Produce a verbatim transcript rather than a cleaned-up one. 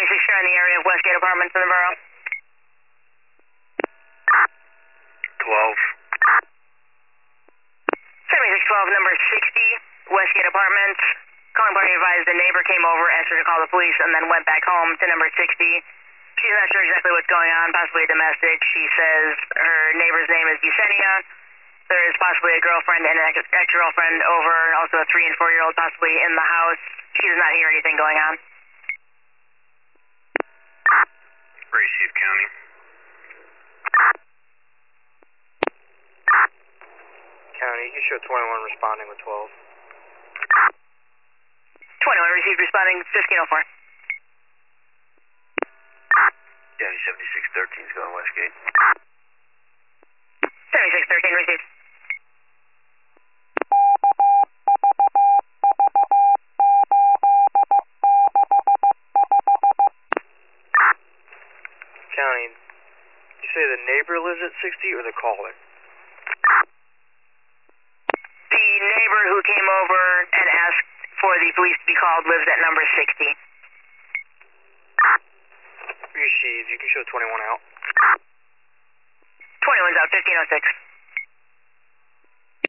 seventy-six here in the area of Westgate Apartments in the borough. twelve. seventy-six twelve, number sixty, Westgate Apartments. Calling party advised the neighbor came over, asked her to call the police, and then went back home to number sixty. She's not sure exactly what's going on, possibly a domestic. She says her neighbor's name is Yesenia. There is possibly a girlfriend and an ex-girlfriend over, and also a three and four-year-old possibly in the house. She does not hear anything going on. Received, County. County, you show twenty-one responding with twelve. twenty-one received, responding fifteen oh four. County seventy-six thirteen is going Westgate. seventy-six thirteen received. County, you say the neighbor lives at sixty or the caller? The neighbor who came over and asked for the police to be called lives at number sixty. Received, you can show twenty-one out. twenty-one's out, fifteen oh six.